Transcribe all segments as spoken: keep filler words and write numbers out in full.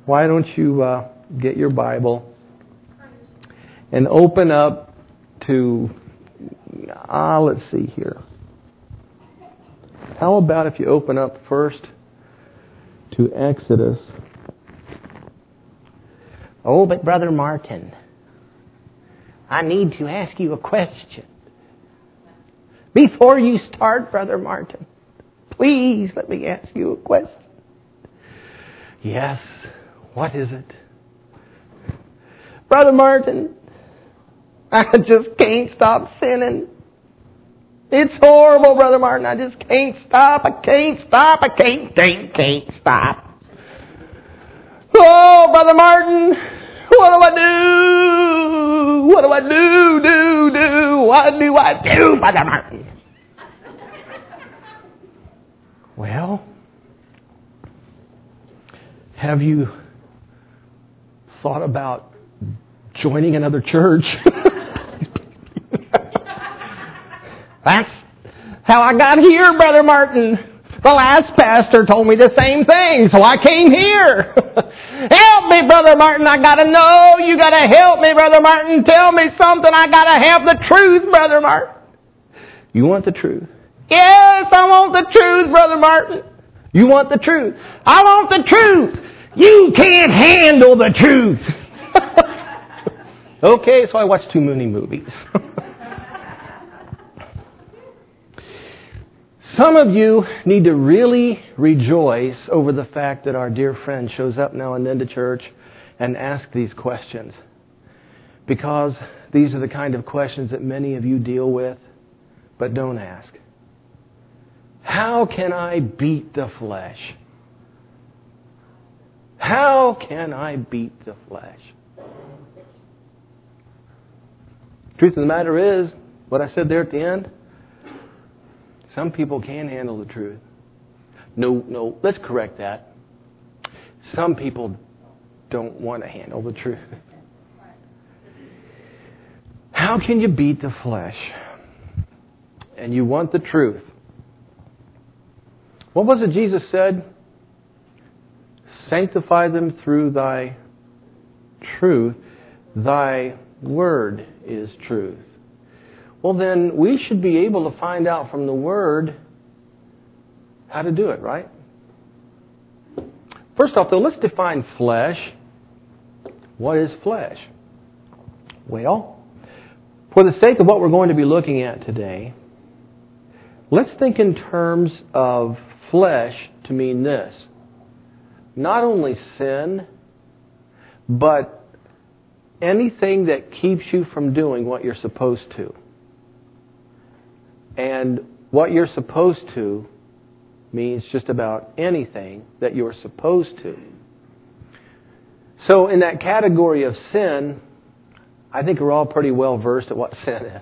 why don't you uh, get your Bible and open up to, ah, let's see here. How about if you open up first to Exodus? Oh, but Brother Martin, I need to ask you a question. Before you start, Brother Martin, please let me ask you a question. Yes, what is it? Brother Martin, I just can't stop sinning. It's horrible, Brother Martin. I just can't stop. I can't stop. I can't, can't, can't stop. Oh, Brother Martin, what do I do? What do I do, do, do? What do I do, Brother Martin? Well, have you thought about joining another church? That's how I got here, Brother Martin. The last pastor told me the same thing, so I came here. Help me, Brother Martin. I got to know. You got to help me, Brother Martin. Tell me something. I got to have the truth, Brother Martin. You want the truth? Yes, I want the truth, Brother Martin. You want the truth? I want the truth. You can't handle the truth. Okay, so I watched too many movies. Some of you need to really rejoice over the fact that our dear friend shows up now and then to church and asks these questions. Because these are the kind of questions that many of you deal with, but don't ask. How can I beat the flesh? How can I beat the flesh? Truth of the matter is, what I said there at the end, some people can handle the truth. No, no, let's correct that. Some people don't want to handle the truth. How can you beat the flesh? And you want the truth. What was it Jesus said? Sanctify them through thy truth. Thy word is truth. Well, then we should be able to find out from the Word how to do it, right? First off, though, let's define flesh. What is flesh? Well, for the sake of what we're going to be looking at today, let's think in terms of flesh to mean this. Not only sin, but anything that keeps you from doing what you're supposed to. And what you're supposed to means just about anything that you're supposed to. So in that category of sin, I think we're all pretty well versed at what sin is.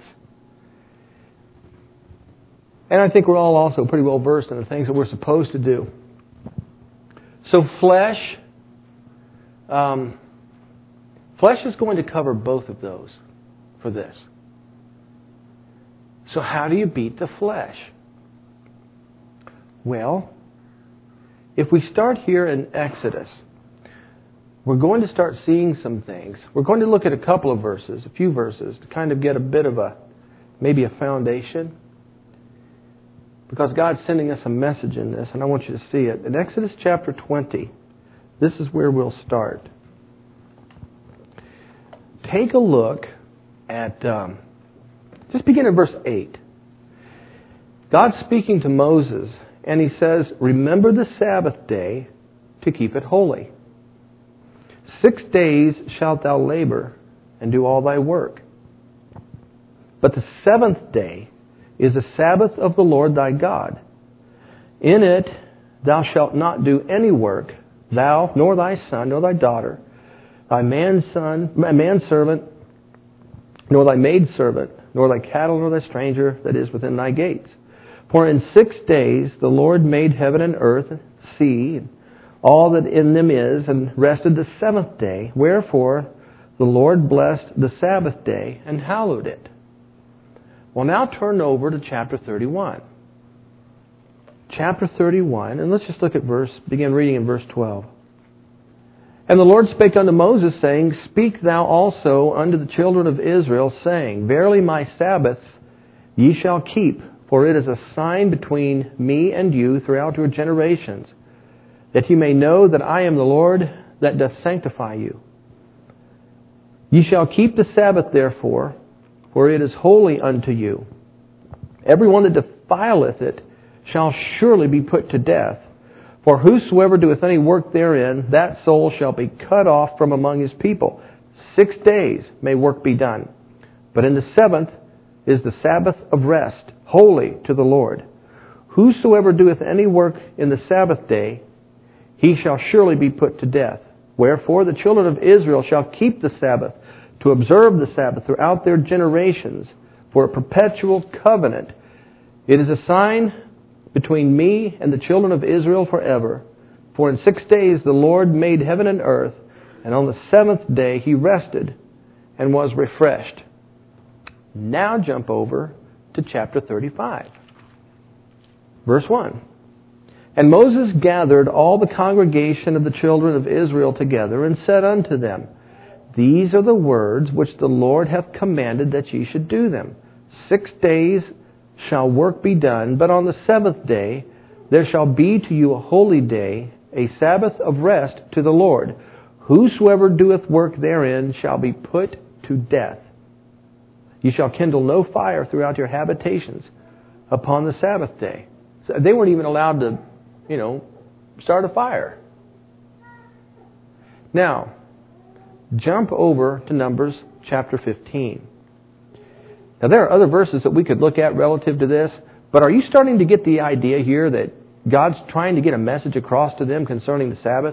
And I think we're all also pretty well versed in the things that we're supposed to do. So flesh, um, flesh is going to cover both of those for this. So how do you beat the flesh? Well, if we start here in Exodus, we're going to start seeing some things. We're going to look at a couple of verses, a few verses, to kind of get a bit of a, maybe a foundation. Because God's sending us a message in this, and I want you to see it. In Exodus chapter twenty, this is where we'll start. Take a look at... Um, Just begin in verse eight. God's speaking to Moses, and He says, remember the Sabbath day to keep it holy. Six days shalt thou labor and do all thy work. But the seventh day is the Sabbath of the Lord thy God. In it thou shalt not do any work, thou, nor thy son, nor thy daughter, thy manson, manservant, nor thy maidservant, nor thy cattle, nor thy stranger that is within thy gates. For in six days the Lord made heaven and earth, sea, and all that in them is, and rested the seventh day. Wherefore the Lord blessed the Sabbath day and hallowed it. Well, now turn over to chapter thirty-one. Chapter thirty-one, and let's just look at verse, begin reading in verse twelve. And the Lord spake unto Moses, saying, Speak thou also unto the children of Israel, saying, Verily my Sabbaths ye shall keep, for it is a sign between me and you throughout your generations, that ye may know that I am the Lord that doth sanctify you. Ye shall keep the Sabbath therefore, for it is holy unto you. Every one that defileth it shall surely be put to death. For whosoever doeth any work therein, that soul shall be cut off from among his people. Six days may work be done. But in the seventh is the Sabbath of rest, holy to the Lord. Whosoever doeth any work in the Sabbath day, he shall surely be put to death. Wherefore the children of Israel shall keep the Sabbath, to observe the Sabbath throughout their generations, for a perpetual covenant. It is a sign between me and the children of Israel forever. For in six days the Lord made heaven and earth, and on the seventh day he rested and was refreshed. Now jump over to chapter thirty-five. Verse one. And Moses gathered all the congregation of the children of Israel together, and said unto them, These are the words which the Lord hath commanded that ye should do them. Six days shall work be done, but on the seventh day there shall be to you a holy day, a Sabbath of rest to the Lord. Whosoever doeth work therein shall be put to death. Ye shall kindle no fire throughout your habitations upon the Sabbath day. So they weren't even allowed to, you know, start a fire. Now, jump over to Numbers chapter fifteen. Now, there are other verses that we could look at relative to this, but are you starting to get the idea here that God's trying to get a message across to them concerning the Sabbath?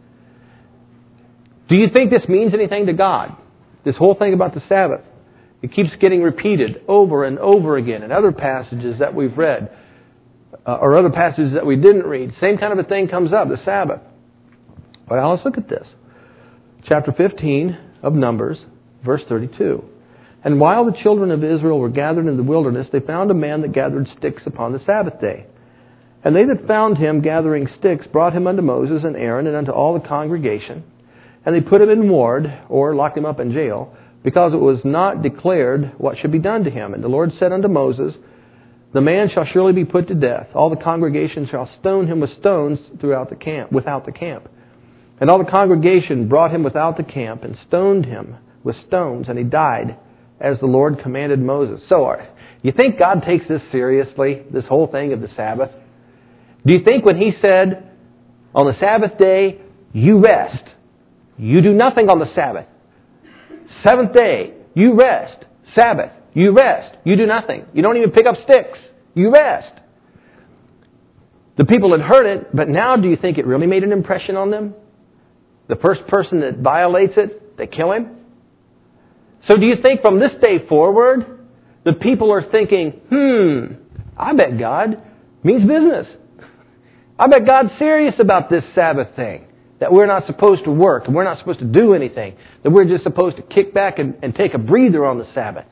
Do you think this means anything to God? This whole thing about the Sabbath. It keeps getting repeated over and over again in other passages that we've read, uh, or other passages that we didn't read. Same kind of a thing comes up, the Sabbath. Well, let's look at this. Chapter fifteen of Numbers, verse thirty-two. And while the children of Israel were gathered in the wilderness, they found a man that gathered sticks upon the Sabbath day. And they that found him gathering sticks brought him unto Moses and Aaron and unto all the congregation. And they put him in ward, or locked him up in jail, because it was not declared what should be done to him. And the Lord said unto Moses, The man shall surely be put to death. All the congregation shall stone him with stones throughout the camp, without the camp. And all the congregation brought him without the camp, and stoned him with stones, and he died, as the Lord commanded Moses. So, you think God takes this seriously, this whole thing of the Sabbath? Do you think when He said, on the Sabbath day, you rest, you do nothing on the Sabbath. Seventh day, you rest. Sabbath, you rest, you do nothing. You don't even pick up sticks. You rest. The people had heard it, but now do you think it really made an impression on them? The first person that violates it, they kill him? So do you think from this day forward, the people are thinking, hmm, I bet God means business. I bet God's serious about this Sabbath thing, that we're not supposed to work, and we're not supposed to do anything, that we're just supposed to kick back and, and take a breather on the Sabbath.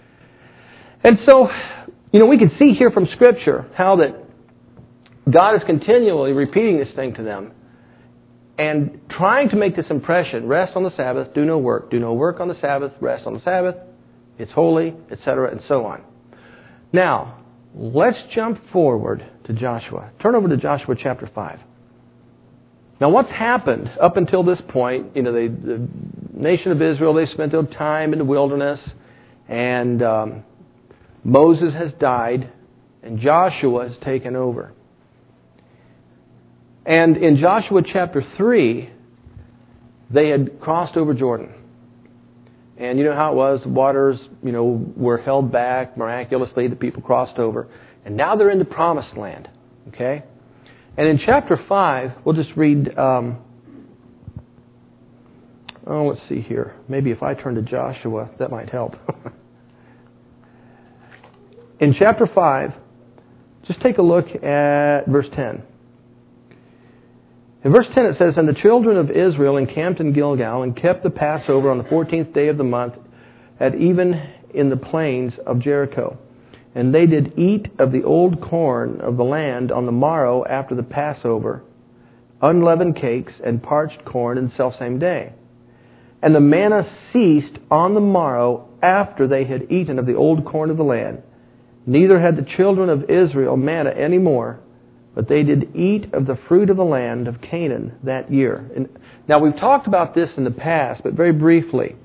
And so, you know, we can see here from Scripture how that God is continually repeating this thing to them, and trying to make this impression, rest on the Sabbath, do no work. Do no work on the Sabbath, rest on the Sabbath, it's holy, et cetera, and so on. Now, let's jump forward to Joshua. Turn over to Joshua chapter five. Now, what's happened up until this point, you know, they, the nation of Israel, they spent their time in the wilderness, and um, Moses has died, and Joshua has taken over. And in Joshua chapter three, they had crossed over Jordan. And you know how it was, the waters, you know, were held back miraculously, the people crossed over. And now they're in the promised land. Okay? And in chapter five, we'll just read, um, oh, let's see here. Maybe if I turn to Joshua, that might help. In chapter five, just take a look at verse ten. In verse ten it says, And the children of Israel encamped in Gilgal, and kept the Passover on the fourteenth day of the month, at even in the plains of Jericho. And they did eat of the old corn of the land on the morrow after the Passover, unleavened cakes, and parched corn in the selfsame day. And the manna ceased on the morrow after they had eaten of the old corn of the land. Neither had the children of Israel manna any more, but they did eat of the fruit of the land of Canaan that year. And now, we've talked about this in the past, but very briefly.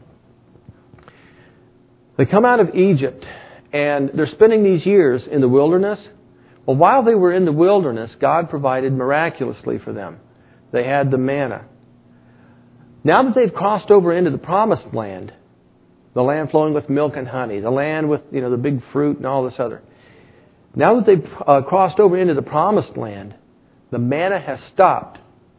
They come out of Egypt, and they're spending these years in the wilderness. Well, while they were in the wilderness, God provided miraculously for them. They had the manna. Now that they've crossed over into the promised land, the land flowing with milk and honey, the land with, you know, the big fruit and all this other. Now that they've uh, crossed over into the promised land, the manna has stopped.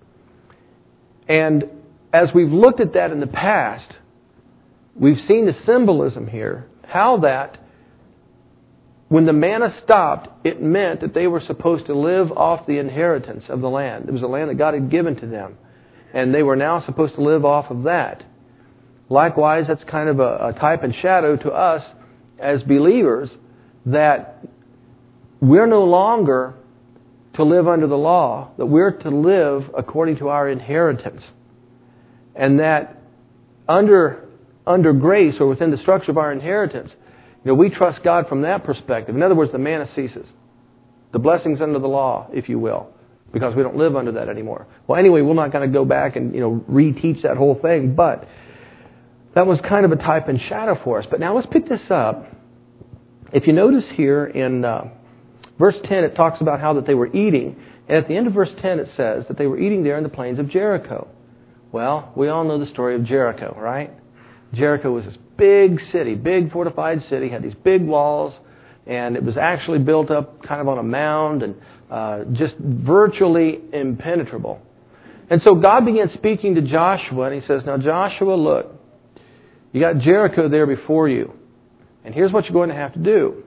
And as we've looked at that in the past, we've seen the symbolism here, how that when the manna stopped, it meant that they were supposed to live off the inheritance of the land. It was a land that God had given to them, and they were now supposed to live off of that. Likewise, that's kind of a, a type and shadow to us as believers that we're no longer to live under the law, that we're to live according to our inheritance. And that under, under grace, or within the structure of our inheritance, you know, we trust God from that perspective. In other words, the manna ceases. The blessings under the law, if you will, because we don't live under that anymore. Well, anyway, we're not going to go back and, you know, reteach that whole thing, but that was kind of a type and shadow for us. But now let's pick this up. If you notice here in uh, verse ten, it talks about how that they were eating. And at the end of verse ten, it says that they were eating there in the plains of Jericho. Well, we all know the story of Jericho, right? Jericho was this big city, big fortified city, had these big walls, and it was actually built up kind of on a mound and uh, just virtually impenetrable. And so God began speaking to Joshua, and He says, now Joshua, look, you got Jericho there before you, and here's what you're going to have to do.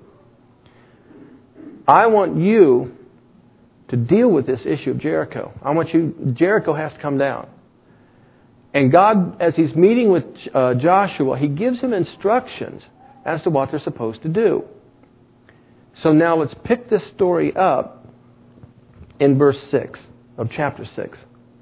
I want you to deal with this issue of Jericho. I want you, Jericho has to come down. And God, as He's meeting with uh, Joshua, He gives him instructions as to what they're supposed to do. So now let's pick this story up in verse six of chapter six.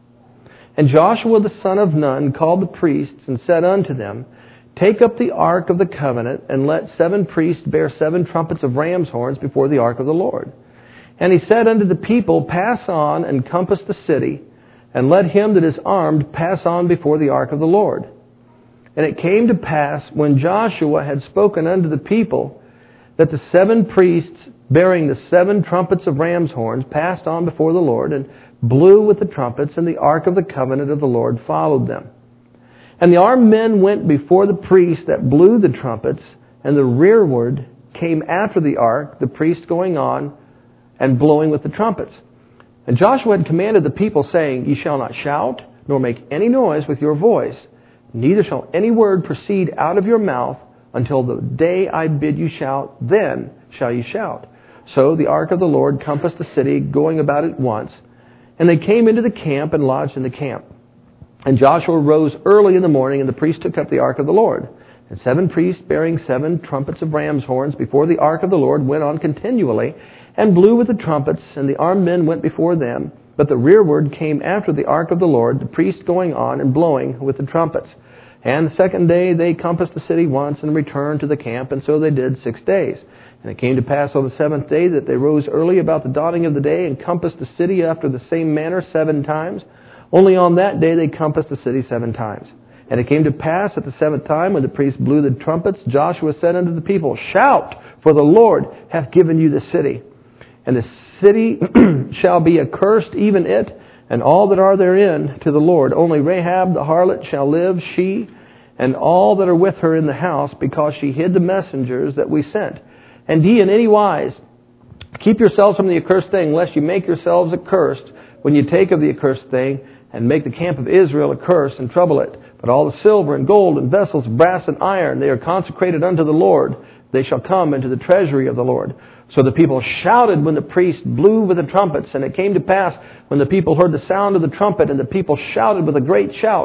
And Joshua the son of Nun called the priests and said unto them, take up the ark of the covenant, and let seven priests bear seven trumpets of ram's horns before the ark of the Lord. And he said unto the people, pass on and compass the city, and let him that is armed pass on before the ark of the Lord. And it came to pass, when Joshua had spoken unto the people, that the seven priests bearing the seven trumpets of ram's horns passed on before the Lord, and blew with the trumpets, and the ark of the covenant of the Lord followed them. And the armed men went before the priests that blew the trumpets, and the rearward came after the ark, the priests going on and blowing with the trumpets. And Joshua had commanded the people, saying, ye shall not shout, nor make any noise with your voice, neither shall any word proceed out of your mouth until the day I bid you shout, then shall you shout. So the ark of the Lord compassed the city, going about it once, and they came into the camp and lodged in the camp. And Joshua rose early in the morning, and the priests took up the ark of the Lord. And seven priests bearing seven trumpets of ram's horns before the ark of the Lord went on continually, and blew with the trumpets, and the armed men went before them. But the rearward came after the ark of the Lord, the priests going on and blowing with the trumpets. And the second day they compassed the city once, and returned to the camp, and so they did six days. And it came to pass on the seventh day that they rose early about the dawning of the day, and compassed the city after the same manner seven times. Only on that day they compassed the city seven times. And it came to pass at the seventh time, when the priests blew the trumpets, Joshua said unto the people, shout, for the Lord hath given you the city. And the city shall be accursed, even it, and all that are therein, to the Lord. Only Rahab the harlot shall live, she and all that are with her in the house, because she hid the messengers that we sent. And ye in any wise keep yourselves from the accursed thing, lest you make yourselves accursed when you take of the accursed thing, and make the camp of Israel accursed and trouble it. But all the silver and gold and vessels, brass and iron, they are consecrated unto the Lord. They shall come into the treasury of the Lord. So the people shouted when the priest blew with the trumpets. And it came to pass, when the people heard the sound of the trumpet, and the people shouted with a great shout,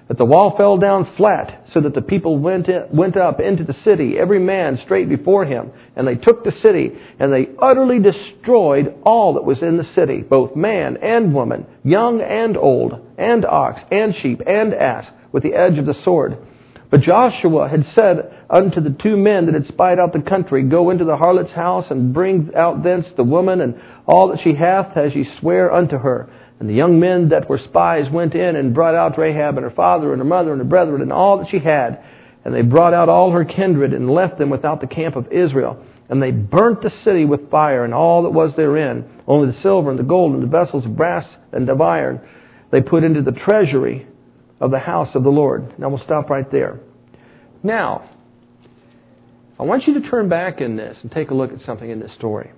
that the wall fell down flat, so that the people went in, went up into the city, every man straight before him. And they took the city, and they utterly destroyed all that was in the city, both man and woman, young and old, and ox, and sheep, and ass, with the edge of the sword. But Joshua had said unto the two men that had spied out the country, Go into the harlot's house, and bring out thence the woman, and all that she hath, as ye swear unto her. And the young men that were spies went in and brought out Rahab and her father and her mother and her brethren and all that she had. And they brought out all her kindred and left them without the camp of Israel. And they burnt the city with fire and all that was therein. Only the silver and the gold and the vessels of brass and of iron they put into the treasury of the house of the Lord. Now we'll stop right there. Now, I want you to turn back in this and take a look at something in this story.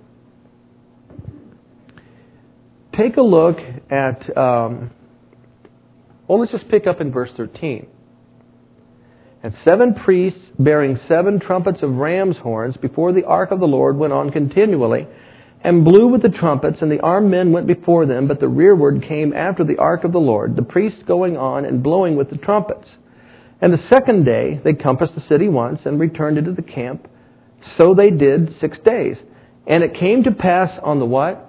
Take a look at, um, well, let's just pick up in verse thirteen. And seven priests bearing seven trumpets of ram's horns before the ark of the Lord went on continually, and blew with the trumpets, and the armed men went before them, but the rearward came after the ark of the Lord, the priests going on and blowing with the trumpets. And the second day they compassed the city once, and returned into the camp. So they did six days. And it came to pass on the what?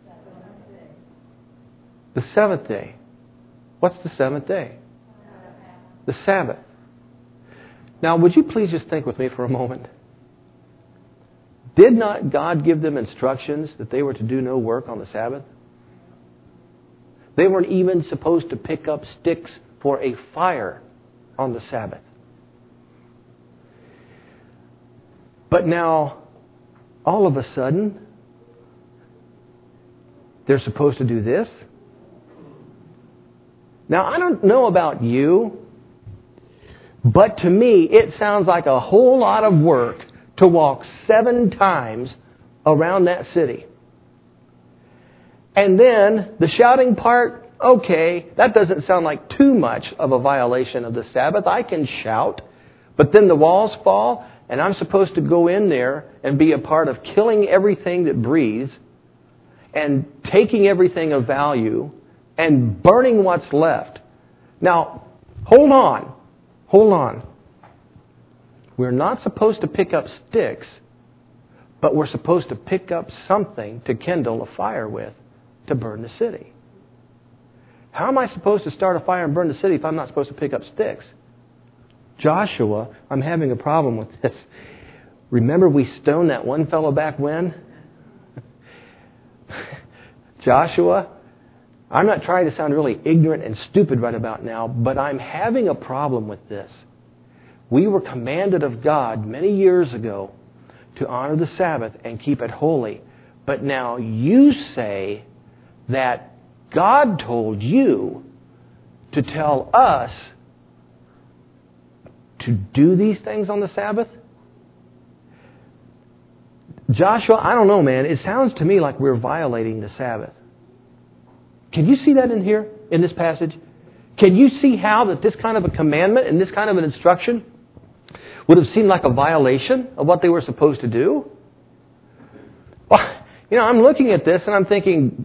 The seventh day. What's the seventh day? The Sabbath. Now, would you please just think with me for a moment? Did not God give them instructions that they were to do no work on the Sabbath? They weren't even supposed to pick up sticks for a fire on the Sabbath. But now, all of a sudden, they're supposed to do this? Now, I don't know about you, but to me, it sounds like a whole lot of work to walk seven times around that city. And then the shouting part, okay, that doesn't sound like too much of a violation of the Sabbath. I can shout, but then the walls fall, and I'm supposed to go in there and be a part of killing everything that breathes and taking everything of value and burning what's left. Now, hold on. Hold on. We're not supposed to pick up sticks, but we're supposed to pick up something to kindle a fire with to burn the city. How am I supposed to start a fire and burn the city if I'm not supposed to pick up sticks? Joshua, I'm having a problem with this. Remember we stoned that one fellow back when? Joshua, I'm not trying to sound really ignorant and stupid right about now, but I'm having a problem with this. We were commanded of God many years ago to honor the Sabbath and keep it holy. But now you say that God told you to tell us to do these things on the Sabbath? Joshua, I don't know, man. It sounds to me like we're violating the Sabbath. Can you see that in here, in this passage? Can you see how that this kind of a commandment and this kind of an instruction would have seemed like a violation of what they were supposed to do? Well, you know, I'm looking at this and I'm thinking,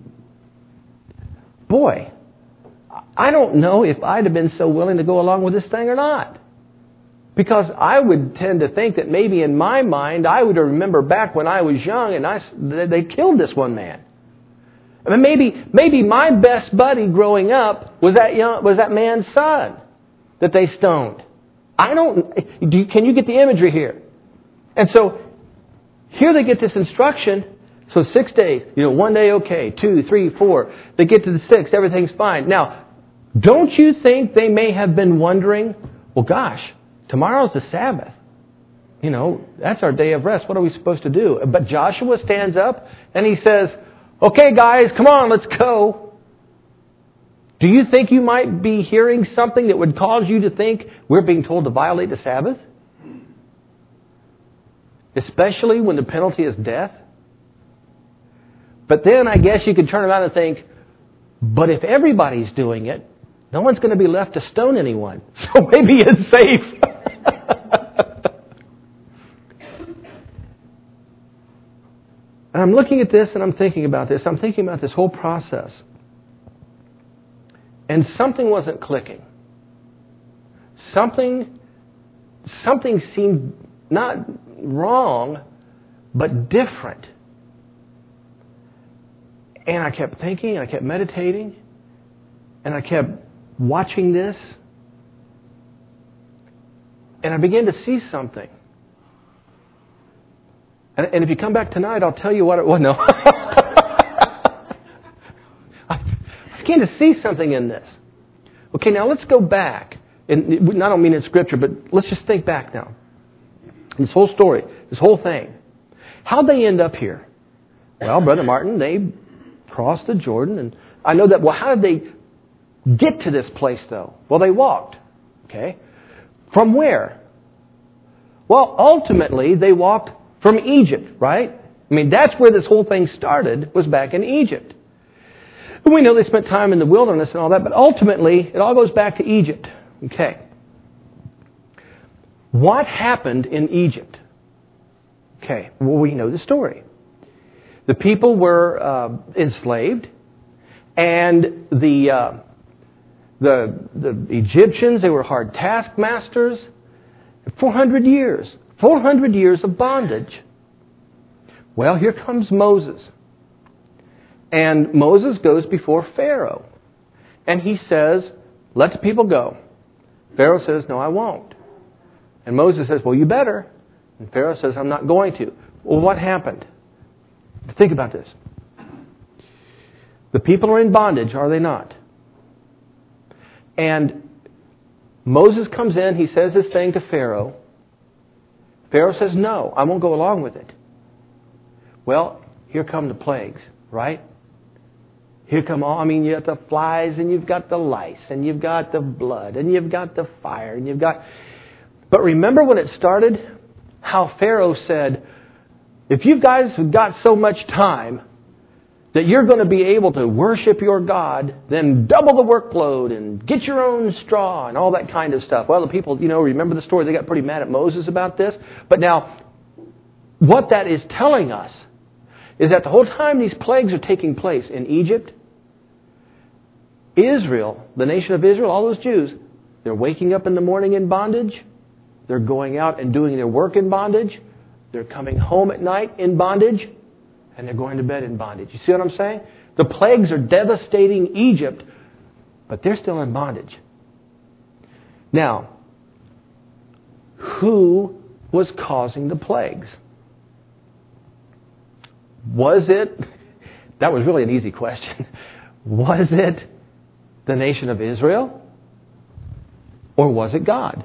boy, I don't know if I'd have been so willing to go along with this thing or not. Because I would tend to think that maybe in my mind, I would remember back when I was young and I, they killed this one man. I mean, maybe maybe my best buddy growing up was that young, was that man's son that they stoned. I don't. Do you, can you get the imagery here? And so here they get this instruction. So six days, you know, one day okay, two, three, four. They get to the sixth, everything's fine. Now, don't you think they may have been wondering? Well, gosh, tomorrow's the Sabbath. You know, that's our day of rest. What are we supposed to do? But Joshua stands up and he says, okay, guys, come on, let's go. Do you think you might be hearing something that would cause you to think we're being told to violate the Sabbath? Especially when the penalty is death? But then I guess you could turn around and think, but if everybody's doing it, no one's going to be left to stone anyone. So maybe it's safe. And I'm looking at this and I'm thinking about this. I'm thinking about this whole process. And something wasn't clicking. something, something seemed not wrong, but different. And I kept thinking, and I kept meditating, and I kept watching this. And I began to see something. And, and if you come back tonight, I'll tell you what it was. No. I began to see something in this. Okay, now let's go back. And I don't mean in Scripture, but let's just think back now. This whole story, this whole thing. How'd they end up here? Well, Brother Martin, they crossed the Jordan. And I know that, well, how did they get to this place, though? Well, they walked. Okay. From where? Well, ultimately, they walked from Egypt, right? I mean, that's where this whole thing started, was back in Egypt. And we know they spent time in the wilderness and all that, but ultimately, it all goes back to Egypt. Okay. What happened in Egypt? Okay, well, we know the story. The people were uh, enslaved, and the, uh, the the Egyptians, they were hard taskmasters. four hundred years. four hundred years of bondage. Well, here comes Moses. And Moses goes before Pharaoh. And he says, let the people go. Pharaoh says, no, I won't. And Moses says, well, you better. And Pharaoh says, I'm not going to. Well, what happened? Think about this. The people are in bondage, are they not? And Moses comes in, he says this thing to Pharaoh. Pharaoh says, no, I won't go along with it. Well, here come the plagues, right? Here come all, I mean, you got the flies, and you've got the lice, and you've got the blood, and you've got the fire, and you've got... But remember when it started? How Pharaoh said, if you guys have got so much time that you're going to be able to worship your God, then double the workload and get your own straw and all that kind of stuff. Well, the people, you know, remember the story. They got pretty mad at Moses about this. But now, what that is telling us is that the whole time these plagues are taking place in Egypt, Israel, the nation of Israel, all those Jews, they're waking up in the morning in bondage. They're going out and doing their work in bondage. They're coming home at night in bondage. And they're going to bed in bondage. You see what I'm saying? The plagues are devastating Egypt, but they're still in bondage. Now, who was causing the plagues? Was it, that was really an easy question, was it the nation of Israel? Or was it God?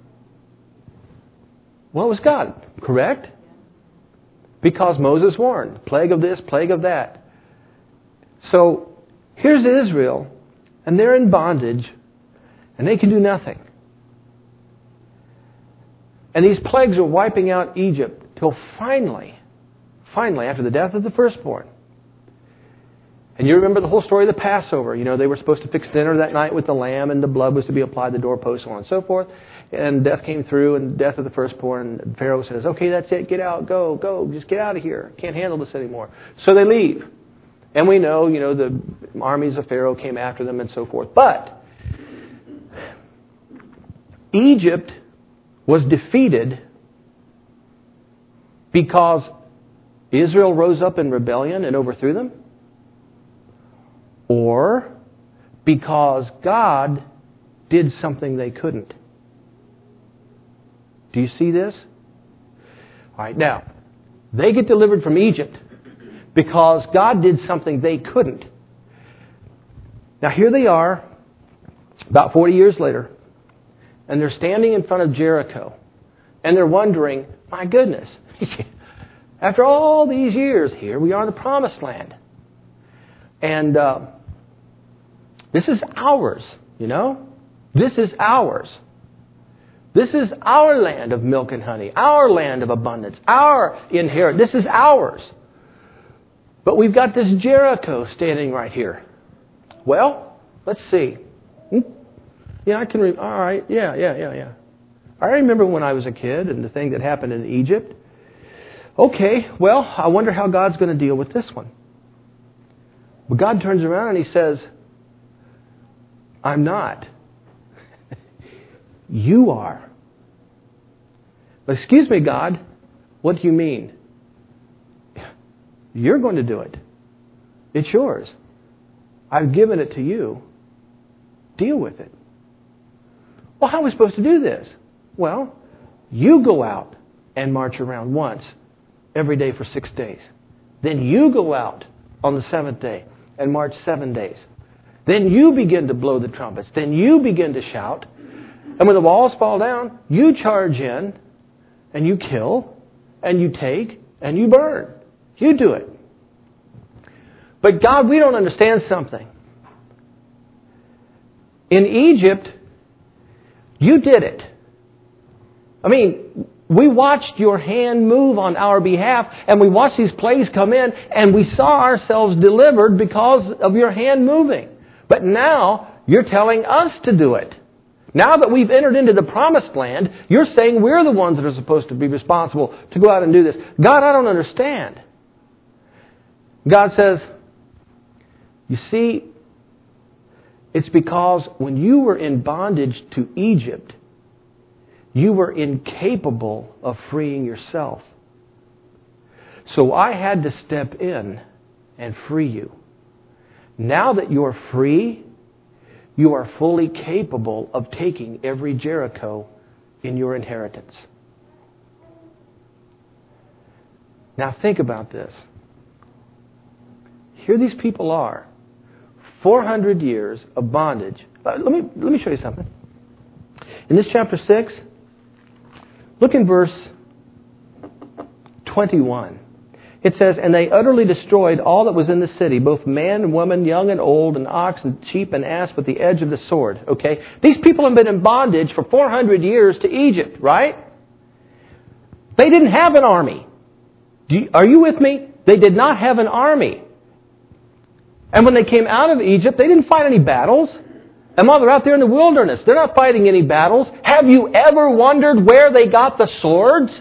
Well, it was God, correct? Because Moses warned, plague of this, plague of that. So, here's Israel, and they're in bondage, and they can do nothing. And these plagues are wiping out Egypt till finally, finally, after the death of the firstborn. And you remember the whole story of the Passover. You know, they were supposed to fix dinner that night with the lamb, and the blood was to be applied to the doorpost, so on and so forth. And death came through, and death of the firstborn. And Pharaoh says, okay, that's it. Get out. Go. Go. Just get out of here. Can't handle this anymore. So they leave. And we know, you know, the armies of Pharaoh came after them and so forth. But Egypt was defeated because Israel rose up in rebellion and overthrew them? Or because God did something they couldn't? Do you see this? All right, now, they get delivered from Egypt because God did something they couldn't. Now, here they are, about forty years later, and they're standing in front of Jericho, and they're wondering, my goodness, after all these years, here we are in the Promised Land. And uh, this is ours, you know? This is ours. This is our land of milk and honey, our land of abundance, our inheritance. This is ours. But we've got this Jericho standing right here. Well, let's see. Yeah, I can. Re- all right. Yeah, yeah, yeah, yeah. I remember when I was a kid and the thing that happened in Egypt. Okay, well, I wonder how God's going to deal with this one. But God turns around and He says, I'm not. You are. But excuse me, God, what do you mean? You're going to do it. It's yours. I've given it to you. Deal with it. Well, how are we supposed to do this? Well, you go out and march around once every day for six days. Then you go out on the seventh day and march seven days. Then you begin to blow the trumpets. Then you begin to shout. And when the walls fall down, you charge in and you kill and you take and you burn. You do it. But God, we don't understand something. In Egypt, you did it. I mean, we watched your hand move on our behalf, and we watched these plagues come in, and we saw ourselves delivered because of your hand moving. But now, you're telling us to do it. Now that we've entered into the promised land, you're saying we're the ones that are supposed to be responsible to go out and do this. God, I don't understand. God says, you see, it's because when you were in bondage to Egypt, you were incapable of freeing yourself. So I had to step in and free you. Now that you're free, you are fully capable of taking every Jericho in your inheritance. Now think about this. Here these people are, four hundred years of bondage. Uh, let me let me show you something. In this chapter six, look in verse twenty-one. It says, and they utterly destroyed all that was in the city, both man and woman, young and old, and ox and sheep and ass with the edge of the sword. Okay? These people have been in bondage for four hundred years to Egypt, right? They didn't have an army. Do you, are you with me? They did not have an army. And when they came out of Egypt, they didn't fight any battles. And while they're out there in the wilderness, they're not fighting any battles. Have you ever wondered where they got the swords?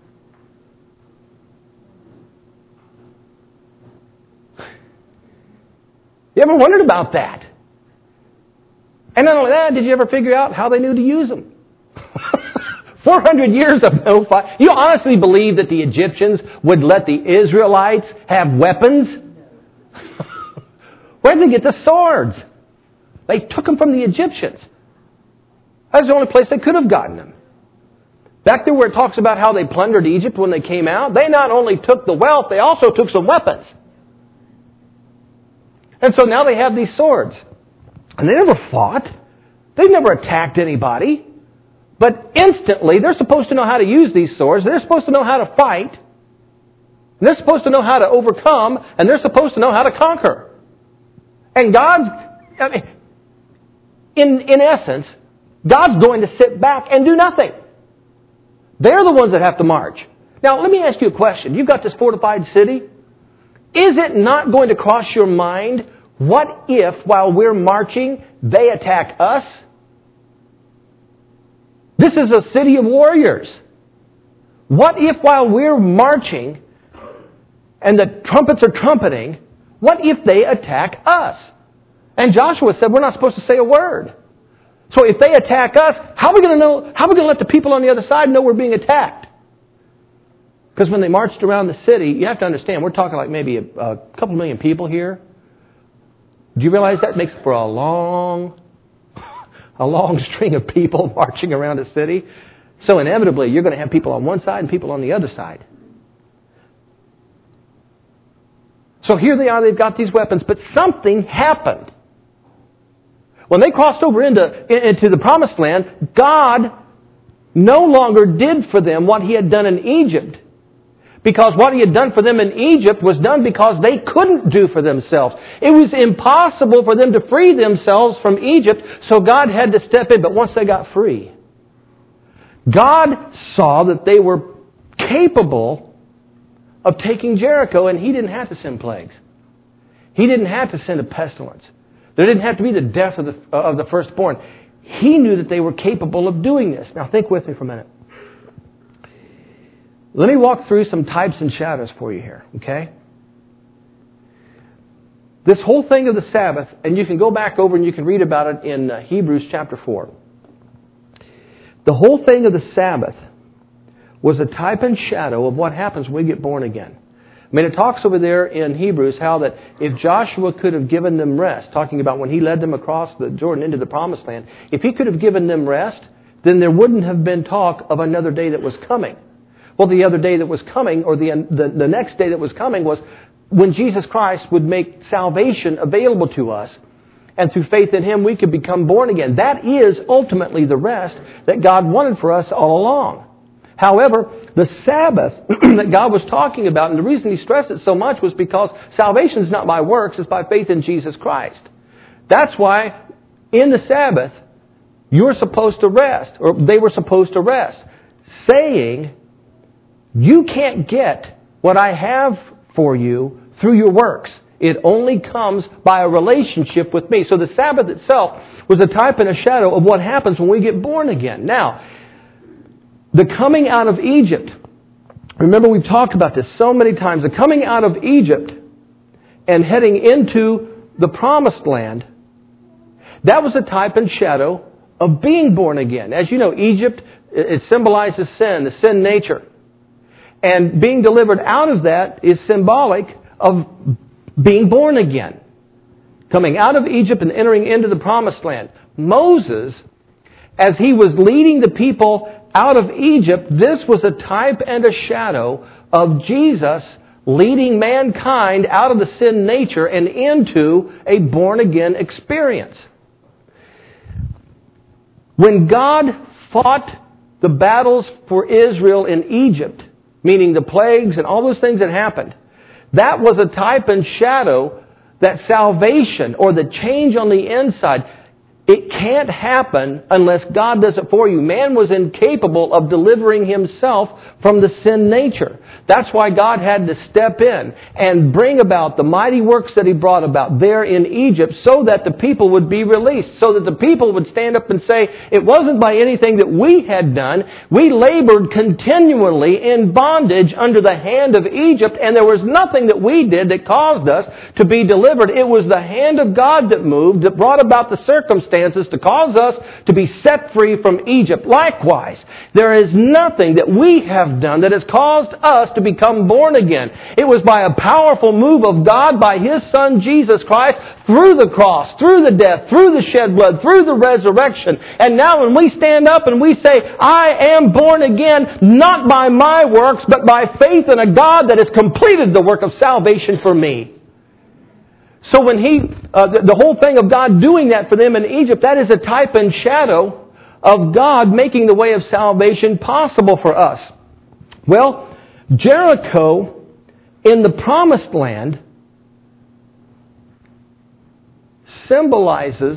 You ever wondered about that? And not only that, did you ever figure out how they knew to use them? four hundred years of no fight. You honestly believe that the Egyptians would let the Israelites have weapons? Where did they get the swords? They took them from the Egyptians. That's the only place they could have gotten them. Back there where it talks about how they plundered Egypt when they came out, they not only took the wealth, they also took some weapons. And so now they have these swords. And they never fought. They've never attacked anybody. But instantly, they're supposed to know how to use these swords. They're supposed to know how to fight. And they're supposed to know how to overcome. And they're supposed to know how to conquer. And God's, I mean, in, in essence, God's going to sit back and do nothing. They're the ones that have to march. Now, let me ask you a question. You've got this fortified city. Is it not going to cross your mind, what if, while we're marching, they attack us? This is a city of warriors. What if, while we're marching, and the trumpets are trumpeting, what if they attack us? And Joshua said, we're not supposed to say a word. So if they attack us, how are we going to know, how are we going to let the people on the other side know we're being attacked? Because when they marched around the city, you have to understand, we're talking like maybe a, a couple million people here. Do you realize that makes for a long, a long string of people marching around a city? So inevitably, you're going to have people on one side and people on the other side. So here they are, they've got these weapons, but something happened. When they crossed over into, into the promised land, God no longer did for them what He had done in Egypt. Because what He had done for them in Egypt was done because they couldn't do for themselves. It was impossible for them to free themselves from Egypt, so God had to step in. But once they got free, God saw that they were capable of taking Jericho, and He didn't have to send plagues. He didn't have to send a pestilence. There didn't have to be the death of the, of the firstborn. He knew that they were capable of doing this. Now think with me for a minute. Let me walk through some types and shadows for you here, okay? This whole thing of the Sabbath, and you can go back over and you can read about it in uh, Hebrews chapter four. The whole thing of the Sabbath was a type and shadow of what happens when we get born again. I mean, it talks over there in Hebrews how that if Joshua could have given them rest, talking about when he led them across the Jordan into the Promised Land, if he could have given them rest, then there wouldn't have been talk of another day that was coming. Well, the other day that was coming, or the, the, the next day that was coming, was when Jesus Christ would make salvation available to us, and through faith in Him we could become born again. That is ultimately the rest that God wanted for us all along. However, the Sabbath that God was talking about, and the reason He stressed it so much was because salvation is not by works, it's by faith in Jesus Christ. That's why in the Sabbath you're supposed to rest, or they were supposed to rest, saying, you can't get what I have for you through your works. It only comes by a relationship with me. So the Sabbath itself was a type and a shadow of what happens when we get born again. Now, the coming out of Egypt, remember we've talked about this so many times, the coming out of Egypt and heading into the Promised Land, that was a type and shadow of being born again. As you know, Egypt, it symbolizes sin, the sin nature. And being delivered out of that is symbolic of being born again. Coming out of Egypt and entering into the Promised Land. Moses, as he was leading the people out of Egypt, this was a type and a shadow of Jesus leading mankind out of the sin nature and into a born-again experience. When God fought the battles for Israel in Egypt, meaning the plagues and all those things that happened, that was a type and shadow that salvation or the change on the inside, it can't happen unless God does it for you. Man was incapable of delivering himself from the sin nature. That's why God had to step in and bring about the mighty works that He brought about there in Egypt so that the people would be released, so that the people would stand up and say, it wasn't by anything that we had done. We labored continually in bondage under the hand of Egypt, and there was nothing that we did that caused us to be delivered. It was the hand of God that moved, that brought about the circumstances to cause us to be set free from Egypt. Likewise, there is nothing that we have done that has caused us to become born again. It was by a powerful move of God, by His Son Jesus Christ, through the cross, through the death, through the shed blood, through the resurrection. And now when we stand up and we say, I am born again, not by my works, but by faith in a God that has completed the work of salvation for me. So when he, uh, the, the whole thing of God doing that for them in Egypt, that is a type and shadow of God making the way of salvation possible for us. Well, Jericho in the Promised Land symbolizes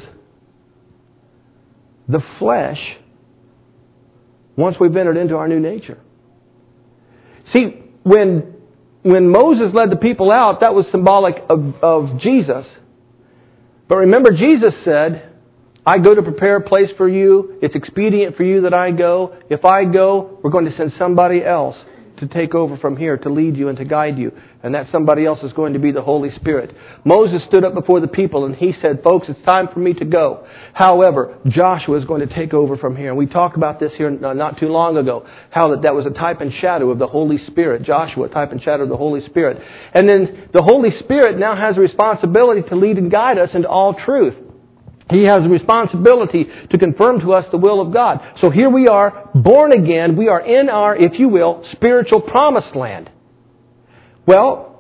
the flesh once we've entered into our new nature. See, when when Moses led the people out, that was symbolic of, of Jesus. But remember, Jesus said, I go to prepare a place for you. It's expedient for you that I go. If I go, we're going to send somebody else to take over from here, to lead you and to guide you. And that somebody else is going to be the Holy Spirit. Moses stood up before the people and he said, folks, it's time for me to go. However, Joshua is going to take over from here. And we talked about this here not too long ago, how that, that was a type and shadow of the Holy Spirit. Joshua, a type and shadow of the Holy Spirit. And then the Holy Spirit now has a responsibility to lead and guide us into all truth. He has a responsibility to confirm to us the will of God. So here we are, born again. We are in our, if you will, spiritual promised land. Well,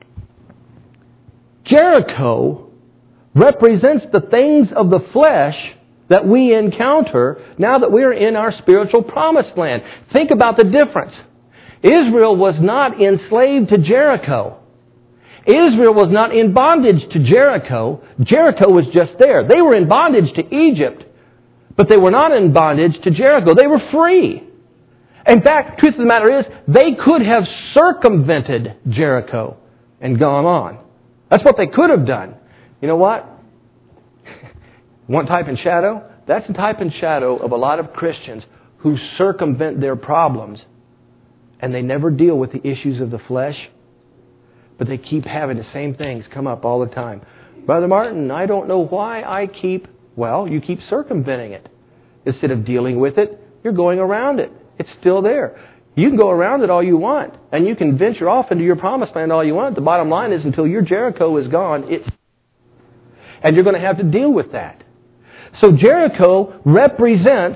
Jericho represents the things of the flesh that we encounter now that we are in our spiritual promised land. Think about the difference. Israel was not enslaved to Jericho. Israel was not in bondage to Jericho. Jericho was just there. They were in bondage to Egypt, but they were not in bondage to Jericho. They were free. In fact, the truth of the matter is, they could have circumvented Jericho and gone on. That's what they could have done. You know what? One type and shadow? That's a type and shadow of a lot of Christians who circumvent their problems and they never deal with the issues of the flesh. But they keep having the same things come up all the time. Brother Martin, I don't know why I keep, well, you keep circumventing it. Instead of dealing with it, You're going around it. It's still there. You can go around it all you want, and you can venture off into your promised land all you want. The bottom line is until your Jericho is gone, it's and you're going to have to deal with that. So Jericho represents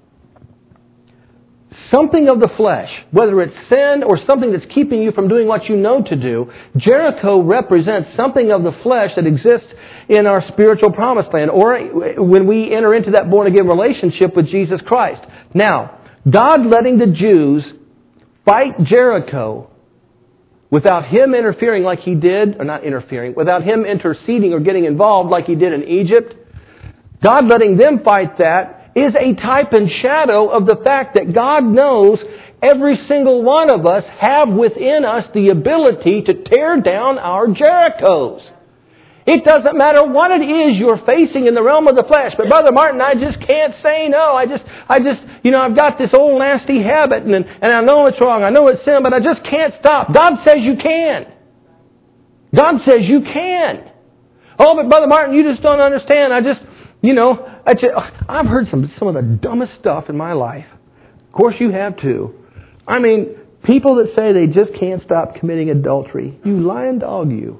something of the flesh, whether it's sin or something that's keeping you from doing what you know to do. Jericho represents something of the flesh that exists in our spiritual promised land, or when we enter into that born-again relationship with Jesus Christ. Now, God letting the Jews fight Jericho without Him interfering like He did, or not interfering, without Him interceding or getting involved like He did in Egypt, God letting them fight that is a type and shadow of the fact that God knows every single one of us have within us the ability to tear down our Jerichos. It doesn't matter what it is you're facing in the realm of the flesh. But Brother Martin, I just can't say no. I just, I just, you know, I've got this old nasty habit and, and I know it's wrong. I know it's sin, but I just can't stop. God says you can. God says you can. Oh, but Brother Martin, you just don't understand. I just, you know, I just, I've heard some, some of the dumbest stuff in my life. Of course you have too. I mean, people that say they just can't stop committing adultery. You lying dog, you.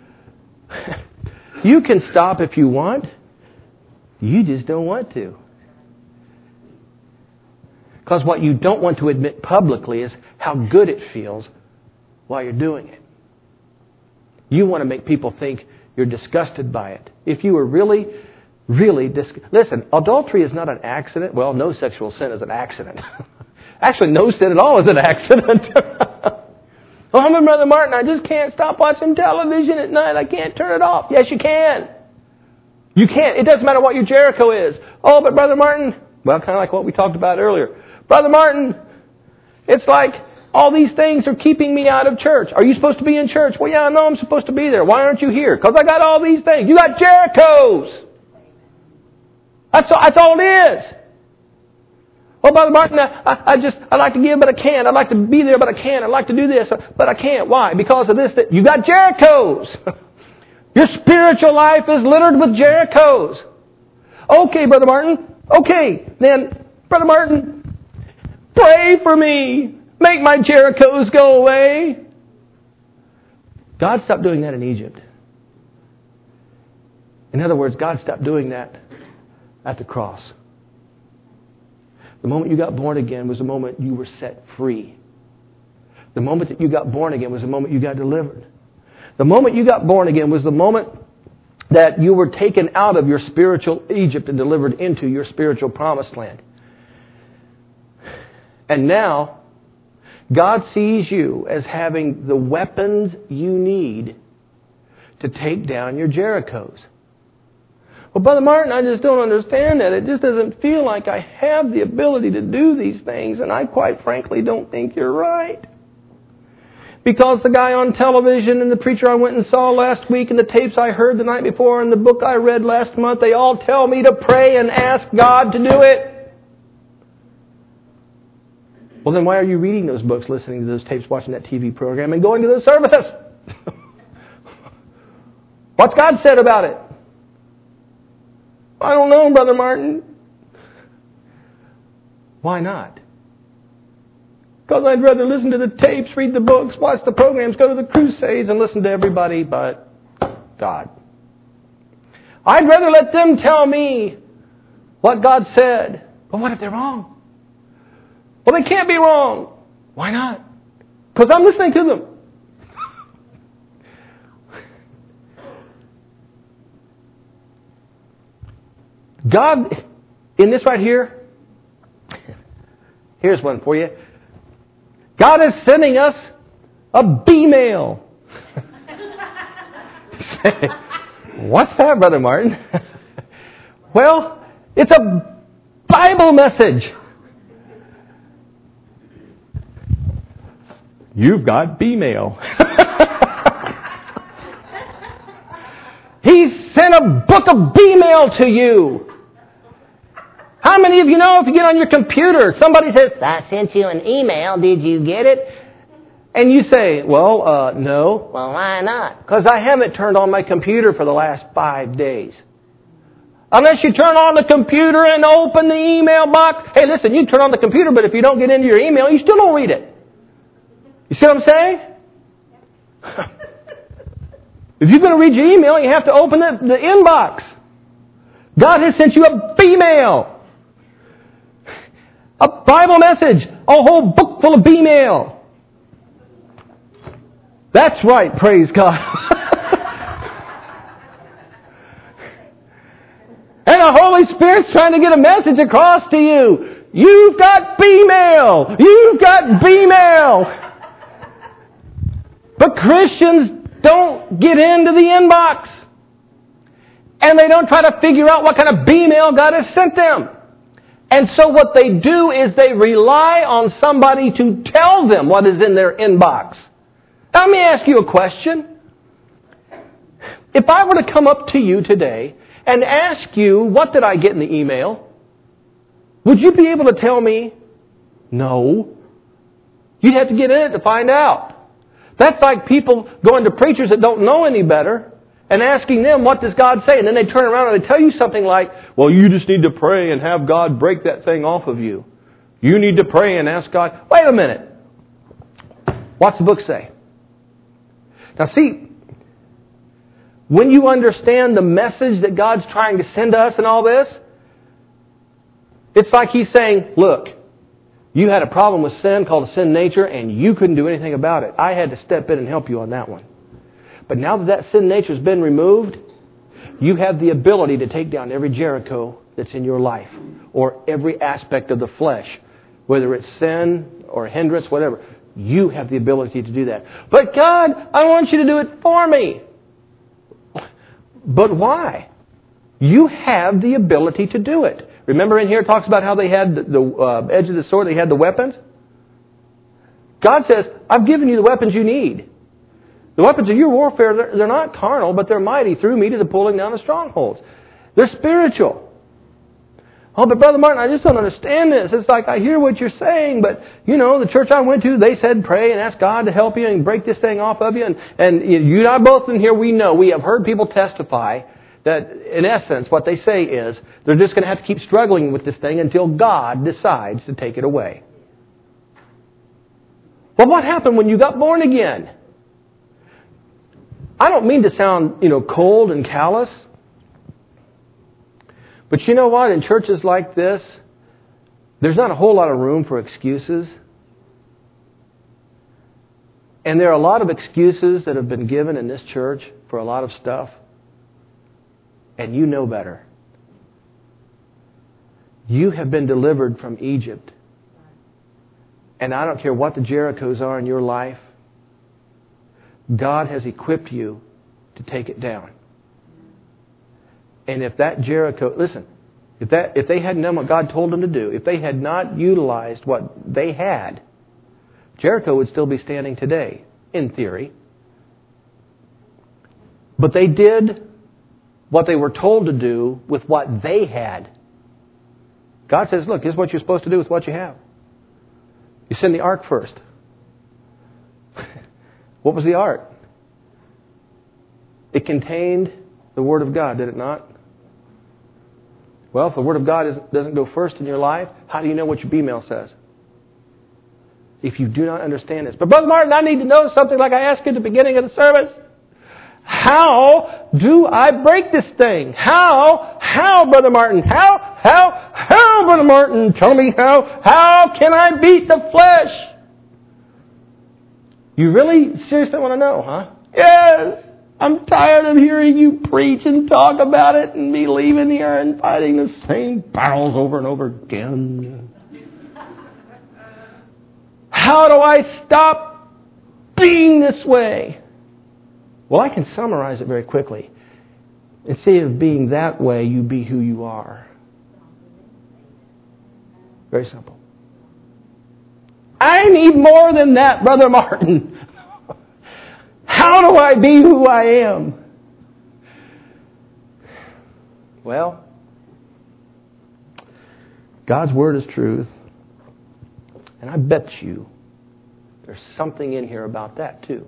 You can stop if you want. You just don't want to. Because what you don't want to admit publicly is how good it feels while you're doing it. You want to make people think you're disgusted by it. If you were really, really dis- listen, adultery is not an accident. Well, no sexual sin is an accident. Actually, no sin at all is an accident. Oh, I'm a Brother Martin, I just can't stop watching television at night. I can't turn it off. Yes, you can. You can't. It doesn't matter what your Jericho is. Oh, but Brother Martin, well, kind of like what we talked about earlier. Brother Martin, it's like all these things are keeping me out of church. Are you supposed to be in church? Well, yeah, I know I'm supposed to be there. Why aren't you here? Because I got all these things. You got Jerichos. That's all, that's all it is. Oh, Brother Martin, I, I just, I'd like to give, but I can't. I'd like to be there, but I can't. I'd like to do this, but I can't. Why? Because of this, that you got Jerichos. Your spiritual life is littered with Jerichos. Okay, Brother Martin. Okay, then, Brother Martin, pray for me. Make my Jerichos go away. God stopped doing that in Egypt. In other words, God stopped doing that at the cross. The moment you got born again was the moment you were set free. The moment that you got born again was the moment you got delivered. The moment you got born again was the moment that you were taken out of your spiritual Egypt and delivered into your spiritual promised land. And now, God sees you as having the weapons you need to take down your Jerichos. Well, Brother Martin, I just don't understand that. It just doesn't feel like I have the ability to do these things, and I quite frankly don't think you're right. Because the guy on television and the preacher I went and saw last week and the tapes I heard the night before and the book I read last month, they all tell me to pray and ask God to do it. Well, then why are you reading those books, listening to those tapes, watching that T V program, and going to those services? What's God said about it? I don't know, Brother Martin. Why not? Because I'd rather listen to the tapes, read the books, watch the programs, go to the crusades, and listen to everybody but God. I'd rather let them tell me what God said. But what if they're wrong? Well, they can't be wrong. Why not? Because I'm listening to them. God, in this right here, here's one for you. God is sending us a B-mail. What's that, Brother Martin? Well, it's a Bible message. You've got B-mail. He sent a book of B-mail to you. How many of you know if you get on your computer, somebody says, I sent you an email, did you get it? And you say, well, uh, no. Well, why not? Because I haven't turned on my computer for the last five days. Unless you turn on the computer and open the email box. Hey, listen, you turn on the computer, but if you don't get into your email, you still don't read it. You see what I'm saying? If you're going to read your email, you have to open the, the inbox. God has sent you a B-mail. A Bible message. A whole book full of B-mail. That's right, praise God. And the Holy Spirit's trying to get a message across to you. You've got B-mail. You've got B-mail. But Christians don't get into the inbox. And they don't try to figure out what kind of B-mail God has sent them. And so what they do is they rely on somebody to tell them what is in their inbox. Now, let me ask you a question. If I were to come up to you today and ask you, what did I get in the email? Would you be able to tell me? No. You'd have to get in it to find out. That's like people going to preachers that don't know any better and asking them, what does God say? And then they turn around and they tell you something like, well, you just need to pray and have God break that thing off of you. You need to pray and ask God. Wait a minute. What's the book say? Now see, when you understand the message that God's trying to send to us and all this, it's like He's saying, look, you had a problem with sin called a sin nature and you couldn't do anything about it. I had to step in and help you on that one. But now that that sin nature has been removed, you have the ability to take down every Jericho that's in your life or every aspect of the flesh, whether it's sin or hindrance, whatever. You have the ability to do that. But God, I want you to do it for me. But why? You have the ability to do it. Remember in here it talks about how they had the, the uh, edge of the sword, they had the weapons? God says, I've given you the weapons you need. The weapons of your warfare, they're, they're not carnal, but they're mighty through me to the pulling down of strongholds. They're spiritual. Oh, but Brother Martin, I just don't understand this. It's like I hear what you're saying, but, you know, the church I went to, they said pray and ask God to help you and break this thing off of you. And, and you and I both in here, we know, we have heard people testify that, in essence, what they say is they're just going to have to keep struggling with this thing until God decides to take it away. Well, what happened when you got born again? I don't mean to sound, you know, cold and callous. But you know what? In churches like this, there's not a whole lot of room for excuses. And there are a lot of excuses that have been given in this church for a lot of stuff. And you know better. You have been delivered from Egypt. And I don't care what the Jerichos are in your life. God has equipped you to take it down. And if that Jericho, listen, if that if they hadn't done what God told them to do, if they had not utilized what they had, Jericho would still be standing today, in theory. But they did what they were told to do with what they had. God says, look, this is what you're supposed to do with what you have. You send the ark first. What was the ark? It contained the Word of God, did it not? Well, if the Word of God isn't, doesn't go first in your life, how do you know what your B-mail says? If you do not understand this. But Brother Martin, I need to know something like I asked you at the beginning of the service. How do I break this thing? How? How, Brother Martin? How? How? How, Brother Martin? Tell me how. How can I beat the flesh? You really seriously want to know, huh? Yes. I'm tired of hearing you preach and talk about it and me leaving here and fighting the same battles over and over again. How do I stop being this way? Well, I can summarize it very quickly. Instead of being that way, you be who you are. Very simple. I need more than that, Brother Martin. How do I be who I am? Well, God's Word is truth. And I bet you there's something in here about that too.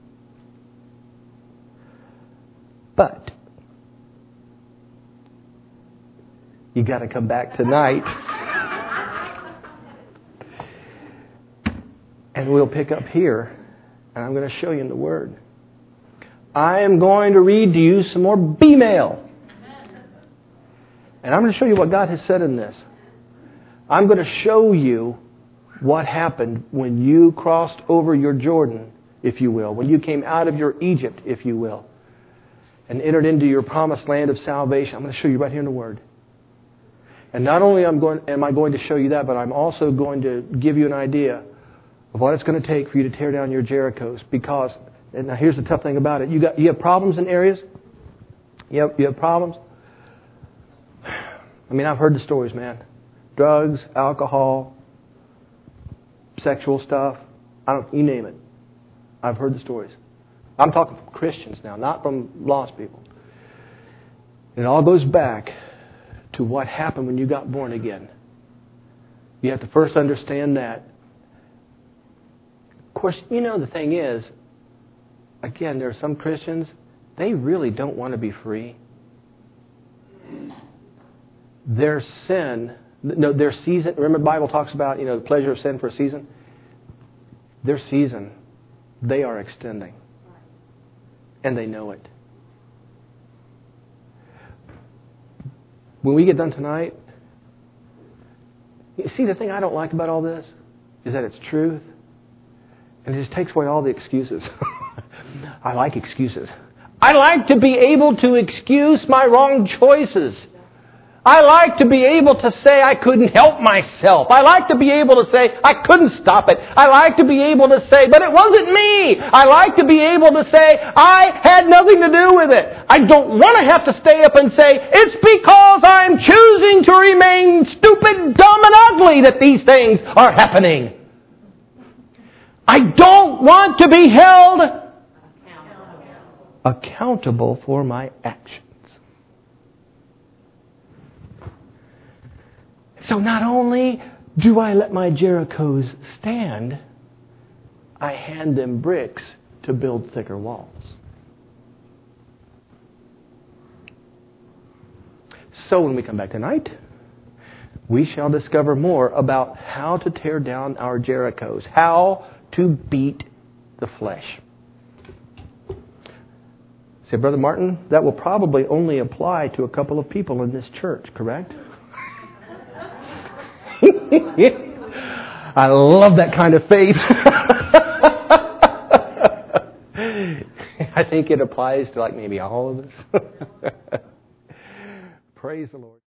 But You got to come back tonight. And we'll pick up here, and I'm going to show you in the Word. I am going to read to you some more B-mail. And I'm going to show you what God has said in this. I'm going to show you what happened when you crossed over your Jordan, if you will, when you came out of your Egypt, if you will, and entered into your promised land of salvation. I'm going to show you right here in the Word. And not only am, going, am I going to show you that, but I'm also going to give you an idea of what it's going to take for you to tear down your Jerichos. Because, and now here's the tough thing about it. You got you have problems in areas? You have, you have problems? I mean, I've heard the stories, man. Drugs, alcohol, sexual stuff. I don't, you name it. I've heard the stories. I'm talking from Christians now, not from lost people. And it all goes back to what happened when you got born again. You have to first understand that. Of course, you know, the thing is, again, there are some Christians, they really don't want to be free. Their sin, no, their season, remember the Bible talks about, you know, the pleasure of sin for a season? Their season, they are extending. And they know it. When we get done tonight, you see, the thing I don't like about all this is that it's truth. And it just takes away all the excuses. I like excuses. I like to be able to excuse my wrong choices. I like to be able to say I couldn't help myself. I like to be able to say I couldn't stop it. I like to be able to say, but it wasn't me. I like to be able to say I had nothing to do with it. I don't want to have to stay up and say it's because I'm choosing to remain stupid, dumb, and ugly that these things are happening. I don't want to be held accountable for my actions. So not only do I let my Jerichos stand, I hand them bricks to build thicker walls. So when we come back tonight, we shall discover more about how to tear down our Jerichos, how to beat the flesh. Say, Brother Martin, that will probably only apply to a couple of people in this church, correct? I love that kind of faith. I think it applies to like maybe all of us. Praise the Lord.